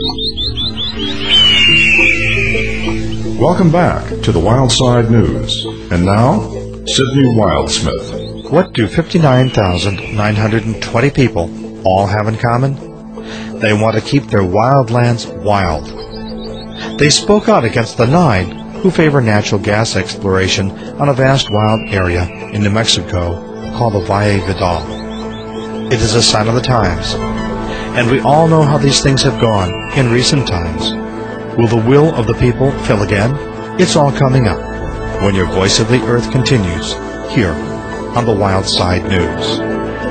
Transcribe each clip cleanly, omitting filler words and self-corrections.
Welcome back to the Wildside News. And now, Sydney Wildsmith. What do 59,920 people all have in common? They want to keep their wildlands wild. They spoke out against the 9 who favor natural gas exploration on a vast wild area in New Mexico called the Valle Vidal. It is a sign of the times, and we all know how these things have gone in recent times. Will the will of the people fill again? It's all coming up when your Voice of the Earth continues here on the Wildside News.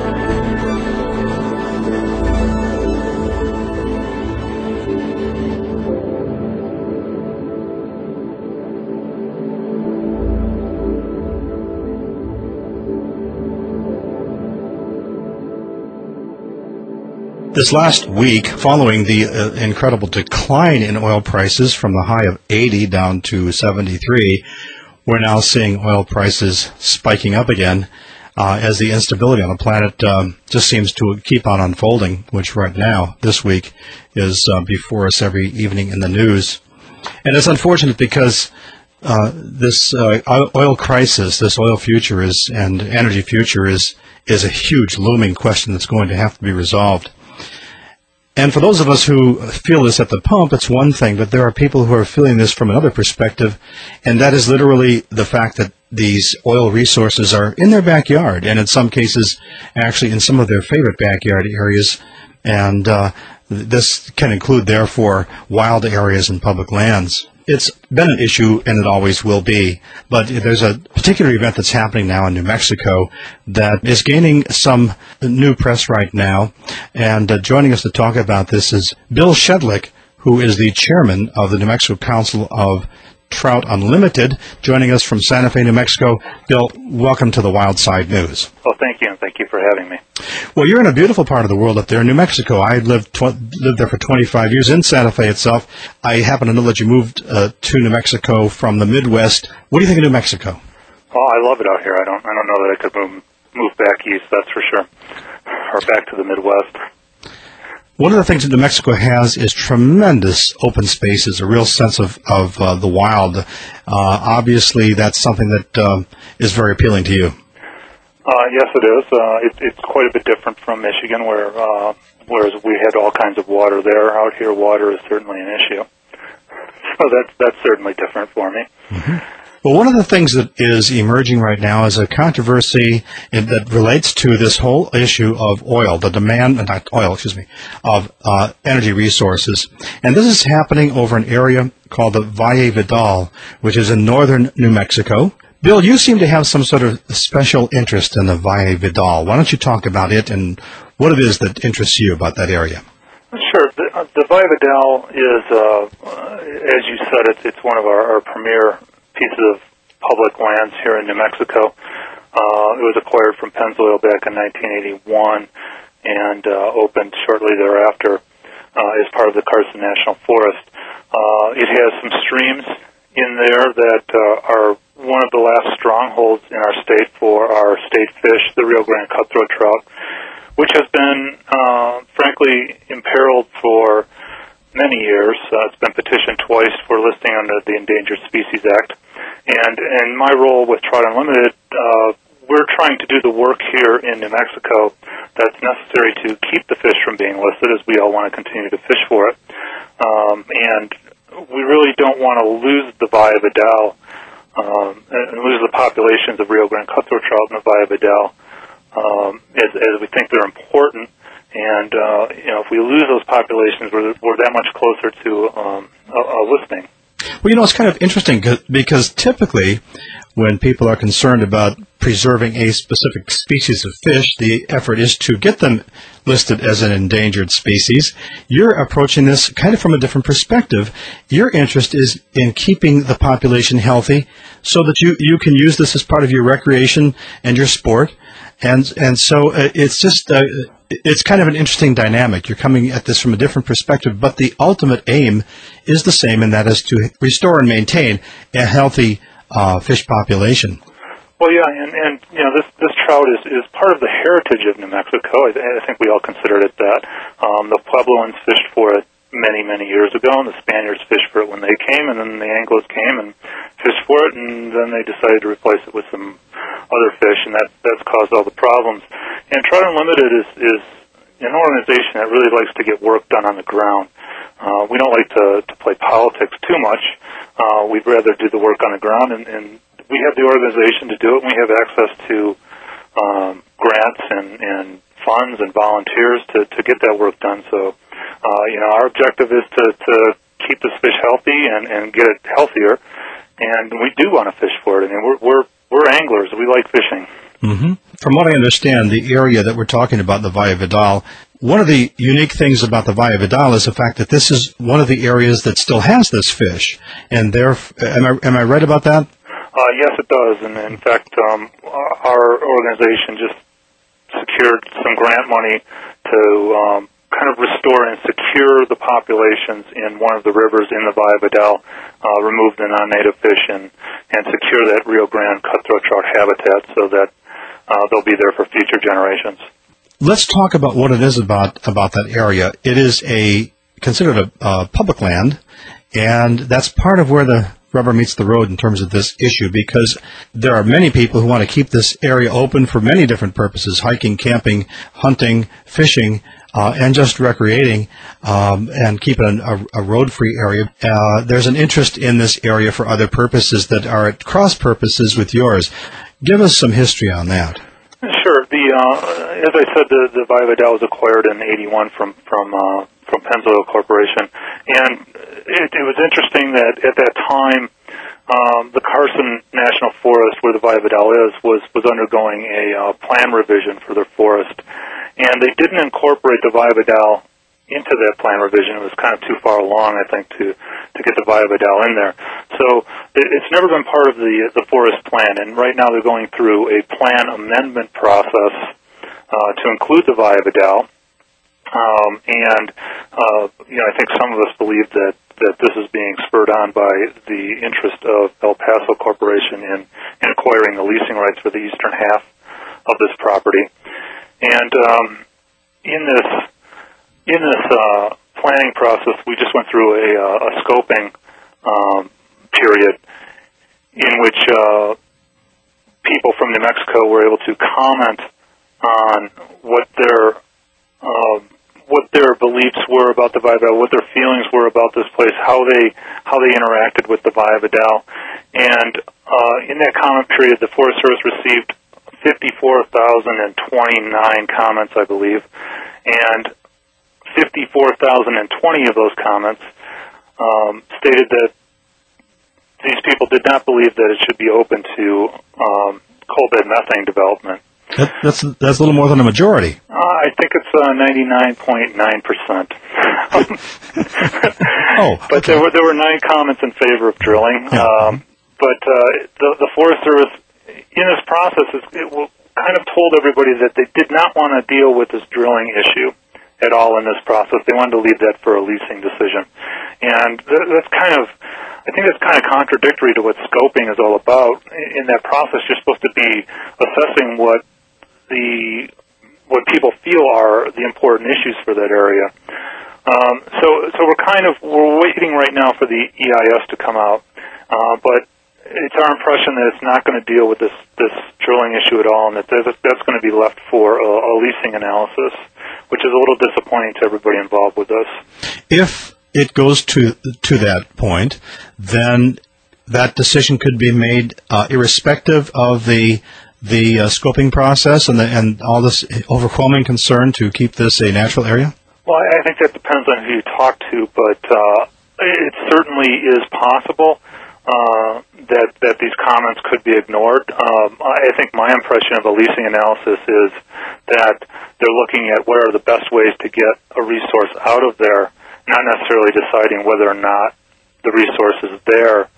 This last week, following the incredible decline in oil prices from the high of 80 down to 73, we're now seeing oil prices spiking up again as the instability on the planet just seems to keep on unfolding, which right now, this week, is before us every evening in the news. And it's unfortunate because this oil crisis, this oil future and energy future is a huge looming question that's going to have to be resolved. And for those of us who feel this at the pump, it's one thing, but there are people who are feeling this from another perspective, and that is literally the fact that these oil resources are in their backyard, and in some cases, actually in some of their favorite backyard areas, and this can include, therefore, wild areas and public lands. It's been an issue, and it always will be, but there's a particular event that's happening now in New Mexico that is gaining some new press right now, and joining us to talk about this is Bill Shedlick, who is the chairman of the New Mexico Council of Trout Unlimited, joining us from Santa Fe, New Mexico. Bill, welcome to the Wildside News. Well, thank you, and thank you for having me. Well, you're in a beautiful part of the world up there in New Mexico. I lived there for 25 years in Santa Fe itself. I happen to know that you moved to New Mexico from the Midwest. What do you think of New Mexico? Oh, I love it out here. I don't know that I could move back east, that's for sure, or back to the Midwest. One of the things that New Mexico has is tremendous open spaces, a real sense of the wild. Obviously, that's something that is very appealing to you. Yes, it is. It's quite a bit different from Michigan, whereas we had all kinds of water there. Out here, water is certainly an issue. So that's certainly different for me. Mm-hmm. Well, one of the things that is emerging right now is a controversy that relates to this whole issue of oil, the demand, of energy resources. And this is happening over an area called the Valle Vidal, which is in northern New Mexico. Bill, you seem to have some sort of special interest in the Valle Vidal. Why don't you talk about it and what it is that interests you about that area? Sure. The Valle Vidal is, as you said, it's one of our premier pieces of public lands here in New Mexico. It was acquired from Pennzoil back in 1981 and opened shortly thereafter as part of the Carson National Forest. It has some streams in there that are one of the last strongholds in our state for our state fish, the Rio Grande cutthroat trout, which has been, frankly, imperiled for many years. It's been petitioned twice for listing under the Endangered Species Act. And in my role with Trout Unlimited, we're trying to do the work here in New Mexico that's necessary to keep the fish from being listed, as we all want to continue to fish for it. And we really don't want to lose the Valle Vidal and lose the populations of Rio Grande cutthroat trout in the Valle Vidal, as we think they're important. And if we lose those populations, we're that much closer to a listing. Well, it's kind of interesting because typically when people are concerned about preserving a specific species of fish, the effort is to get them listed as an endangered species. You're approaching this kind of from a different perspective. Your interest is in keeping the population healthy so that you can use this as part of your recreation and your sport. And so it's just it's kind of an interesting dynamic. You're coming at this from a different perspective, but the ultimate aim is the same, and that is to restore and maintain a healthy fish population. Well, yeah, and this trout is part of the heritage of New Mexico. I think we all consider it that. The Puebloans fished for it many, many years ago, and the Spaniards fished for it when they came, and then the Anglos came and fished for it, and then they decided to replace it with some other fish, and that's caused all the problems. And Trout Unlimited is an organization that really likes to get work done on the ground. We don't like to play politics too much. We'd rather do the work on the ground, and we have the organization to do it, and we have access to grants and funds and volunteers to get that work done. So, our objective is to keep this fish healthy and get it healthier, and we do want to fish for it. I mean, we're anglers. We like fishing. Mm-hmm. From what I understand, the area that we're talking about, the Valle Vidal, one of the unique things about the Valle Vidal is the fact that this is one of the areas that still has this fish. And am I right about that? Yes, it does. And in fact, our organization just secured some grant money to kind of restore and secure the populations in one of the rivers in the Valle Vidal, remove the non-native fish, and secure that Rio Grande cutthroat trout habitat so that they'll be there for future generations. Let's talk about what it is about that area. It is considered a public land, and that's part of where the rubber meets the road in terms of this issue, because there are many people who want to keep this area open for many different purposes: hiking, camping, hunting, fishing, and just recreating, and keep it a road-free area. There's an interest in this area for other purposes that are at cross purposes with yours. Give us some history on that. Sure. As I said, the Valle Vidal was acquired in '81 from Pennzoil Corporation, and it was interesting that at that time, the Carson National Forest, where the Valle Vidal is, was undergoing a plan revision for their forest, and they didn't incorporate the Valle Vidal into that plan revision. It was kind of too far along, I think, to get the Valle Vidal in there. So it's never been part of the forest plan, and right now they're going through a plan amendment process to include the Valle Vidal. I think some of us believe that this is being spurred on by the interest of El Paso Corporation in acquiring the leasing rights for the eastern half of this property. And in this planning process, we just went through a scoping period in which people from New Mexico were able to comment on what their beliefs were about the Valle Vidal, what their feelings were about this place, how they interacted with the Valle Vidal. And in that comment period, the Forest Service received 54,029 comments, I believe, and 54,020 of those comments stated that these people did not believe that it should be open to coal bed methane development. That's a little more than a majority. I think it's 99.9%. But okay. There were 9 comments in favor of drilling. Yeah. But the Forest Service, in this process, it kind of told everybody that they did not want to deal with this drilling issue at all in this process. They wanted to leave that for a leasing decision. And that's kind of contradictory to what scoping is all about. In that process, you're supposed to be assessing what people feel are the important issues for that area. So we're waiting right now for the EIS to come out, but it's our impression that it's not going to deal with this drilling issue at all, and that that's going to be left for a leasing analysis, which is a little disappointing to everybody involved with this. If it goes to that point, then that decision could be made irrespective of the scoping process and all this overwhelming concern to keep this a natural area? Well, I think that depends on who you talk to, but it certainly is possible that these comments could be ignored. I think my impression of a leasing analysis is that they're looking at what are the best ways to get a resource out of there, not necessarily deciding whether or not the resource is there.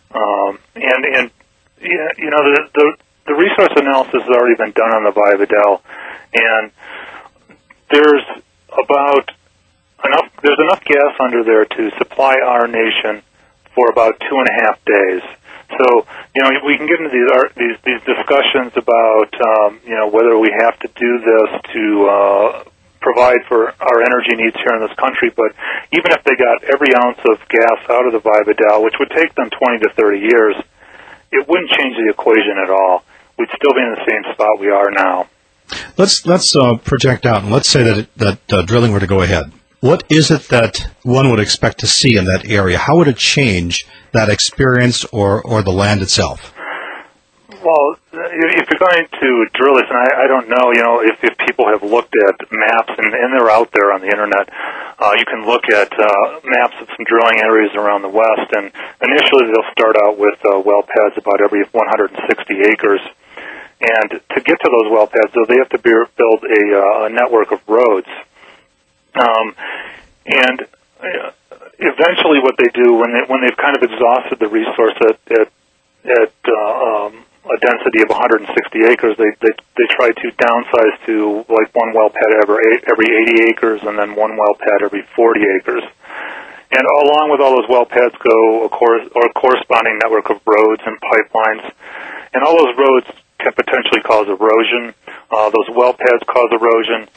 The resource analysis has already been done on the Valle Vidal, and there's enough gas under there to supply our nation for about 2.5 days. So, we can get into these discussions about, whether we have to do this to provide for our energy needs here in this country. But even if they got every ounce of gas out of the Viva-Del, which would take them 20 to 30 years, it wouldn't change the equation at all. We'd still be in the same spot we are now. Let's project out, and let's say that drilling were to go ahead. What is it that one would expect to see in that area? How would it change that experience or the land itself? Well, if you're going to drill this, and I don't know, if people have looked at maps, and they're out there on the internet, you can look at maps of some drilling areas around the West, and initially they'll start out with well pads about every 160 acres. And to get to those well pads, though, they have to build a network of roads. And eventually what they do when they've kind of exhausted the resource at a density of 160 acres, they try to downsize to like one well pad every 80 acres and then one well pad every 40 acres. And along with all those well pads go a corresponding network of roads and pipelines. And all those roads can potentially cause erosion. Those well pads cause erosion.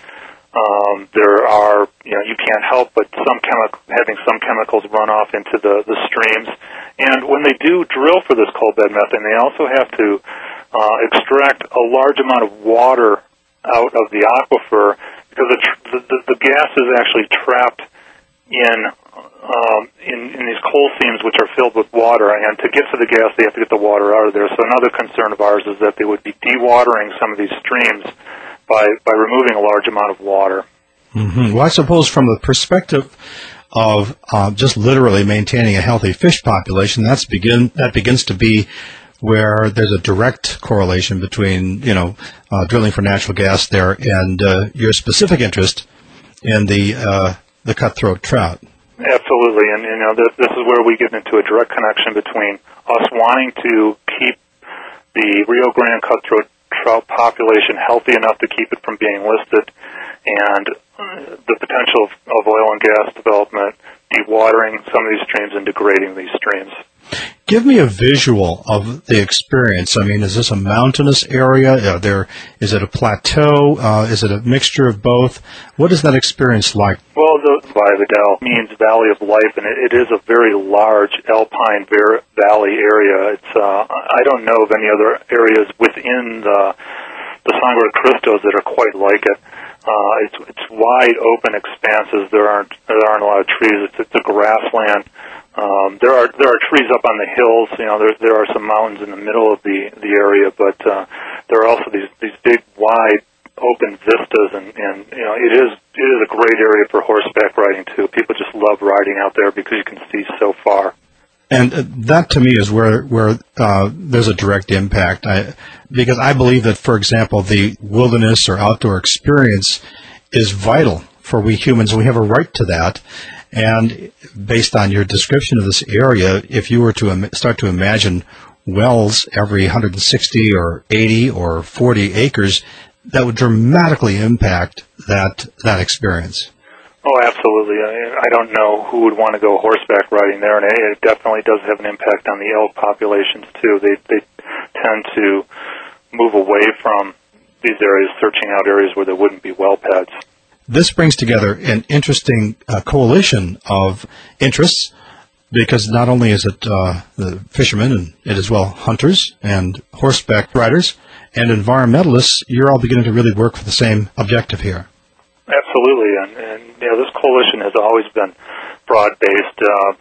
There are, you can't help but having some chemicals run off into the streams. And when they do drill for this coal bed methane, they also have to extract a large amount of water out of the aquifer because the gas is actually trapped in these coal seams which are filled with water. And to get to the gas, they have to get the water out of there. So another concern of ours is that they would be dewatering some of these streams by removing a large amount of water. Mm-hmm. Well, I suppose from the perspective of just literally maintaining a healthy fish population, that begins to be where there's a direct correlation between drilling for natural gas there and your specific interest in the cutthroat trout. Absolutely, and this is where we get into a direct connection between us wanting to keep the Rio Grande cutthroat trout population healthy enough to keep it from being listed, and the potential of oil and gas development, dewatering some of these streams and degrading these streams. Give me a visual of the experience. I mean, is this a mountainous area? Is it a plateau? Is it a mixture of both? What is that experience like? Well, the Viva-Del means Valley of Life, and it is a very large alpine valley area. It's I don't know of any other areas within the Sangre de Cristos that are quite like it. It's wide open expanses. There aren't a lot of trees. It's a grassland. There are trees up on the hills. There are some mountains in the middle of the area, but there are also these big, wide, open vistas, and it is a great area for horseback riding too. People just love riding out there because you can see so far. And that to me is where there's a direct impact. Because I believe that, for example, the wilderness or outdoor experience is vital for we humans. We have a right to that. And based on your description of this area, if you were to start to imagine wells every 160 or 80 or 40 acres, that would dramatically impact that experience. Oh, absolutely. I don't know who would want to go horseback riding there, and it definitely does have an impact on the elk populations, too. They tend to move away from these areas, searching out areas where there wouldn't be well pads. This brings together an interesting coalition of interests, because not only is it the fishermen, and it is well hunters and horseback riders and environmentalists, you're all beginning to really work for the same objective here. Absolutely, and this coalition has always been broad-based.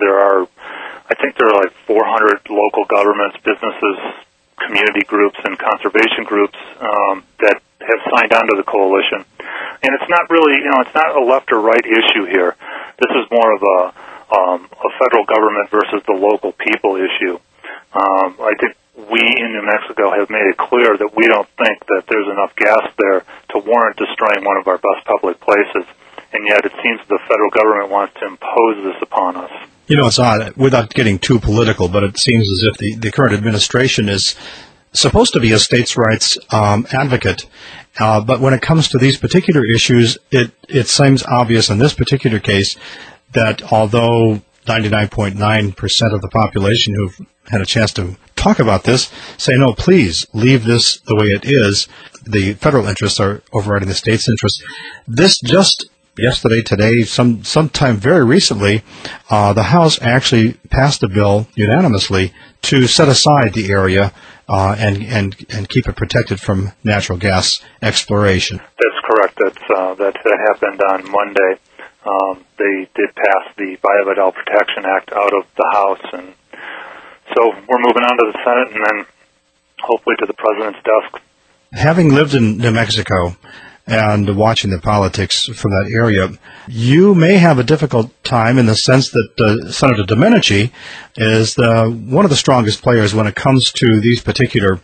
I think there are like 400 local governments, businesses, community groups, and conservation groups that have signed on to the coalition. And it's not really, it's not a left or right issue here. This is more of a federal government versus the local people issue. I think we in New Mexico have made it clear that we don't think that there's enough gas there to warrant destroying one of our best public places. And yet it seems the federal government wants to impose this upon us. It's odd, without getting too political, but it seems as if the current administration is supposed to be a states' rights advocate. But when it comes to these particular issues, it seems obvious in this particular case that although 99.9% of the population who've had a chance to talk about this, say, no, please leave this the way it is. The federal interests are overriding the state's interests. This just yesterday, today, sometime very recently, the House actually passed a bill unanimously to set aside the area and keep it protected from natural gas exploration. That's correct. That happened on Monday. They did pass the Bayou-Vidal Protection Act out of the House, and so we're moving on to the Senate and then hopefully to the President's desk. Having lived in New Mexico and watching the politics from that area, you may have a difficult time in the sense that Senator Domenici is one of the strongest players when it comes to these particular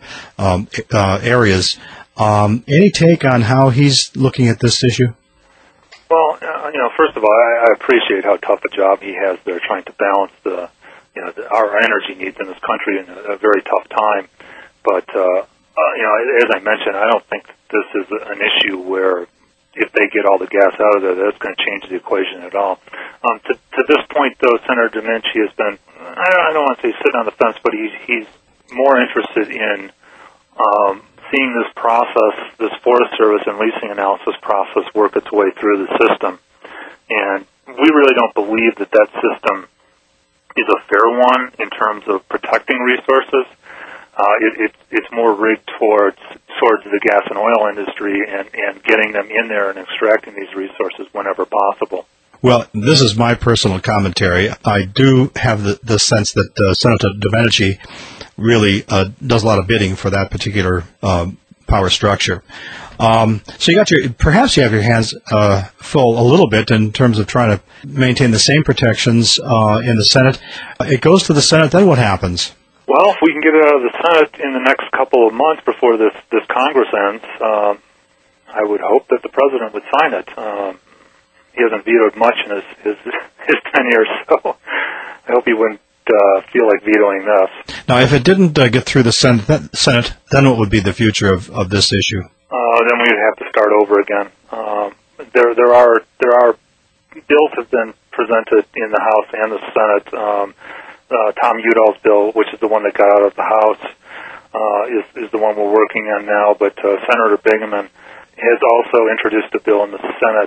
areas. Any take on how he's looking at this issue? Well, first of all, I appreciate how tough a job he has there, trying to balance our energy needs in this country in a very tough time. But as I mentioned, I don't think this is an issue where if they get all the gas out of there, that's going to change the equation at all. To this point, though, Senator Domenici has been, I don't want to say sitting on the fence, but he's more interested in seeing this process, this Forest Service and leasing analysis process work its way through the system. And we really don't believe that system is a fair one in terms of protecting resources. It's more rigged towards the gas and oil industry and getting them in there and extracting these resources whenever possible. Well, this is my personal commentary. I do have the sense that Senator Domenici really does a lot of bidding for that particular power structure. So perhaps you have your hands full a little bit in terms of trying to maintain the same protections in the Senate. It goes to the Senate, then what happens? Well, if we can get it out of the Senate in the next couple of months before this Congress ends, I would hope that the President would sign it. He hasn't vetoed much in his tenure, so I hope he wouldn't feel like vetoing this. Now, if it didn't get through the Senate, then what would be the future of this issue? Then we would have to start over again. There are bills have been presented in the House and the Senate. Tom Udall's bill, which is the one that got out of the House, is the one we're working on now. But Senator Bingaman has also introduced a bill in the Senate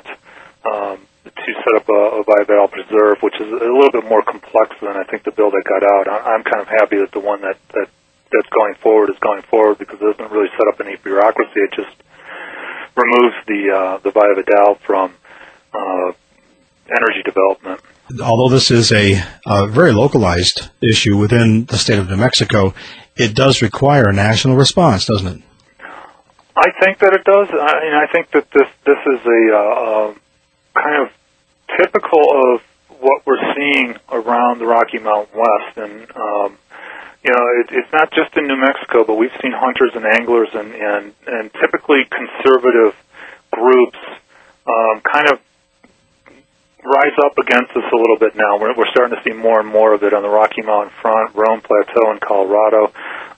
to set up a Bayou-Vidal preserve, which is a little bit more complex than I think the bill that got out. I'm kind of happy that the one that's going forward is going forward because it doesn't really set up any bureaucracy. It just removes the Bayou-Vidal from energy development. Although this is a very localized issue within the state of New Mexico, it does require a national response, doesn't it? I think that it does. I think that this is a kind of typical of what we're seeing around the Rocky Mountain West, and it's not just in New Mexico, but we've seen hunters and anglers and typically conservative groups kind of rise up against us a little bit now. We're starting to see more and more of it on the Rocky Mountain front, Roan Plateau in Colorado,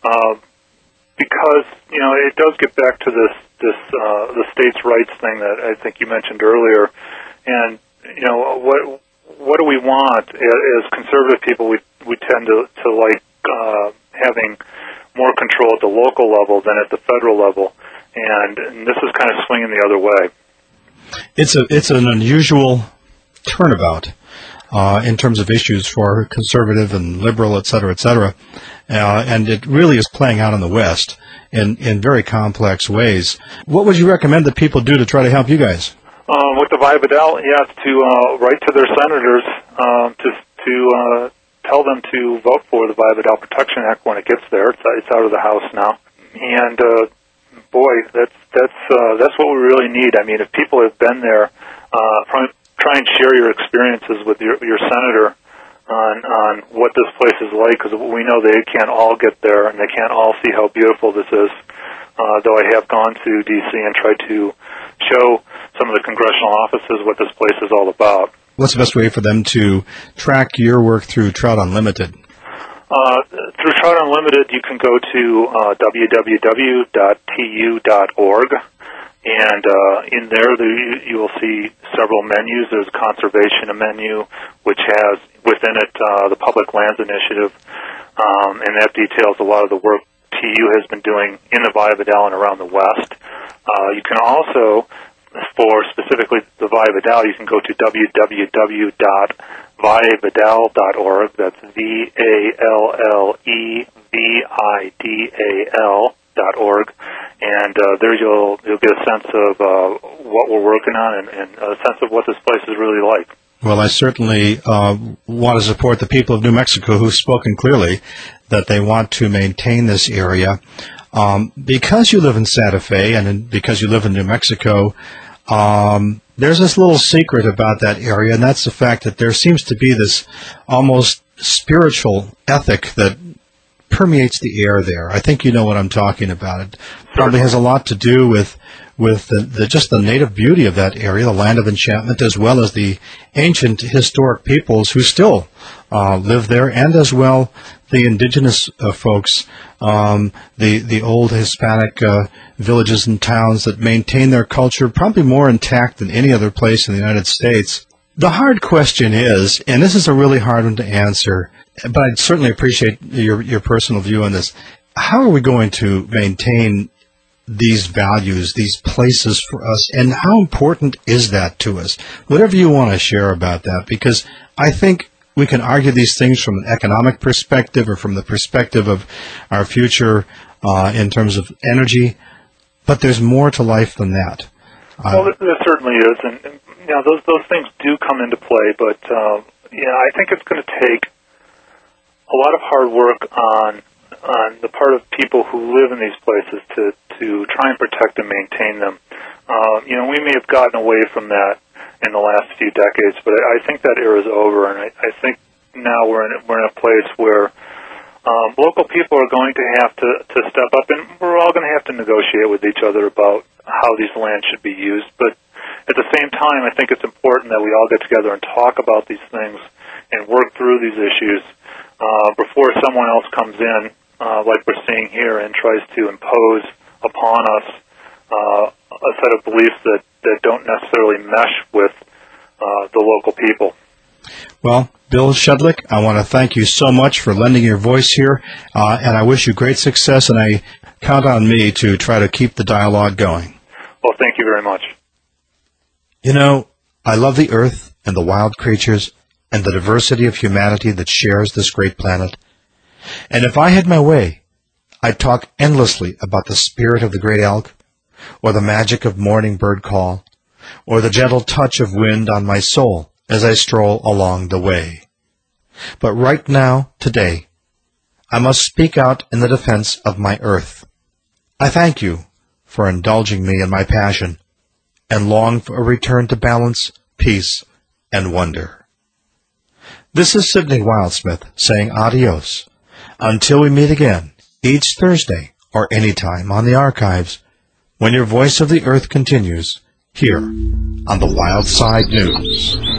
because it does get back to the states' rights thing that I think you mentioned earlier. And what do we want as conservative people? We tend to like having more control at the local level than at the federal level, and this is kind of swinging the other way. It's an unusual turnabout in terms of issues for conservative and liberal, et cetera, and it really is playing out in the West in very complex ways. What would you recommend that people do to try to help you guys? With the Bayou-Vidal, to write to their senators to tell them to vote for the Bayou-Vidal Protection Act when it gets there. It's out of the House now, and boy, that's what we really need. I mean, if people have been there, try and share your experiences with your senator on what this place is like, because we know they can't all get there and they can't all see how beautiful this is. Though I have gone to D.C. and tried to show some of the congressional offices what this place is all about. What's the best way for them to track your work through Trout Unlimited? Through Trout Unlimited, you can go to www.tu.org, and in there you will see several menus. There's conservation menu, which has within it the Public Lands Initiative. and that details a lot of the work TU has been doing in the Valle Vidal and around the West. You can also, for specifically the Valle Vidal, you can go to www.vallevidal.org. That's VALLEVIDAL.org, and there you'll get a sense of what we're working on and a sense of what this place is really like. Well, I certainly want to support the people of New Mexico who've spoken clearly that they want to maintain this area. Because you live in Santa Fe and because you live in New Mexico, there's this little secret about that area, and that's the fact that there seems to be this almost spiritual ethic that permeates the air there. I think you know what I'm talking about. It probably has a lot to do with just the native beauty of that area, the land of enchantment, as well as the ancient historic peoples who still live there, and as well the indigenous folks, the old Hispanic villages and towns that maintain their culture probably more intact than any other place in the United States. The hard question is, and this is a really hard one to answer, but I'd certainly appreciate your personal view on this, how are we going to maintain these values, these places for us, and how important is that to us? Whatever you want to share about that, because I think we can argue these things from an economic perspective or from the perspective of our future in terms of energy, but there's more to life than that. Well, there certainly is, and you know, those things do come into play, but I think it's going to take a lot of hard work on the part of people who live in these places to try and protect and maintain them. We may have gotten away from that in the last few decades, but I think that era is over, and I think now we're in a place where local people are going to have to step up, and we're all going to have to negotiate with each other about how these lands should be used. But at the same time, I think it's important that we all get together and talk about these things and work through these issues before someone else comes in, like we're seeing here, and tries to impose upon us a set of beliefs that don't necessarily mesh with the local people. Well, Bill Shudlik, I want to thank you so much for lending your voice here, and I wish you great success, and I count on me to try to keep the dialogue going. Well, thank you very much. You know, I love the earth and the wild creatures and the diversity of humanity that shares this great planet. And if I had my way, I'd talk endlessly about the spirit of the great elk, or the magic of morning bird call, or the gentle touch of wind on my soul as I stroll along the way. But right now, today, I must speak out in the defense of my earth. I thank you for indulging me in my passion, and long for a return to balance, peace, and wonder. This is Sidney Wildsmith saying adios, until we meet again, each Thursday or any time on the archives, when your Voice of the Earth continues, here on the Wild Side News.